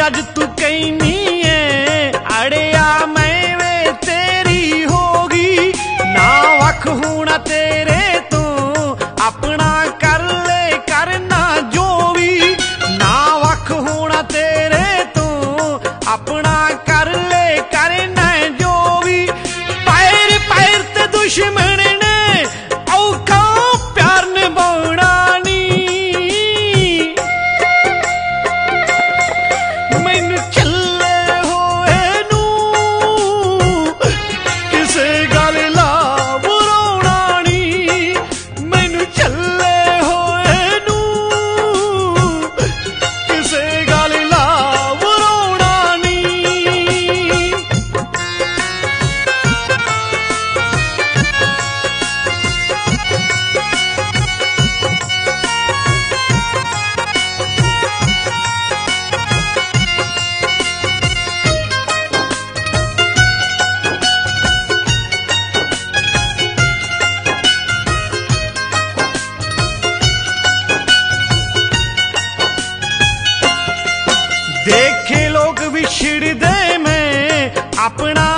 जज तू कहनी है अड़िया मैं वे तेरी होगी ना वख होना तेरे तो अपना कर ले करना जो भी ना वख होना तेरे तो अपना कर ले करना जो भी पैर पैर ते दुश्मन ने औखा प्यार निभाना नी मैनू चले होए नू किसे गल ला बुराना नी मैनू चले होए नू किसे गल ला बुराना नी देखे लोग विछड़ दे मैं अपना